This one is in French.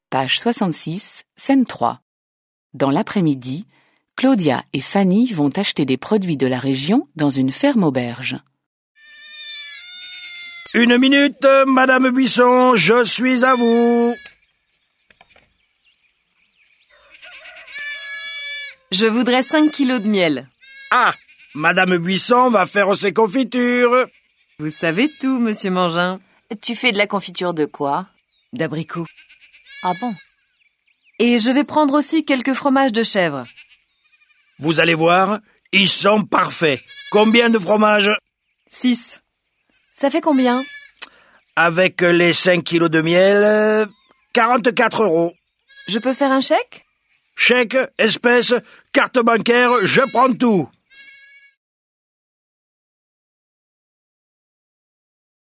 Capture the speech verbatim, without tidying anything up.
Page soixante-six, scène trois. Dans l'après-midi, Claudia et Fanny vont acheter des produits de la région dans une ferme auberge. Une minute, Madame Buisson, je suis à vous. Je voudrais cinq kilos de miel. Ah, Madame Buisson va faire ses confitures. Vous savez tout, Monsieur Mangin. Tu fais de la confiture de quoi? D'abricot. Ah bon? Et je vais prendre aussi quelques fromages de chèvre. Vous allez voir, ils sont parfaits. Combien de fromages? Six. Ça fait combien? Avec les cinq kilos de miel, euh, quarante-quatre euros. Je peux faire un chèque? Chèque, espèce, carte bancaire, je prends tout.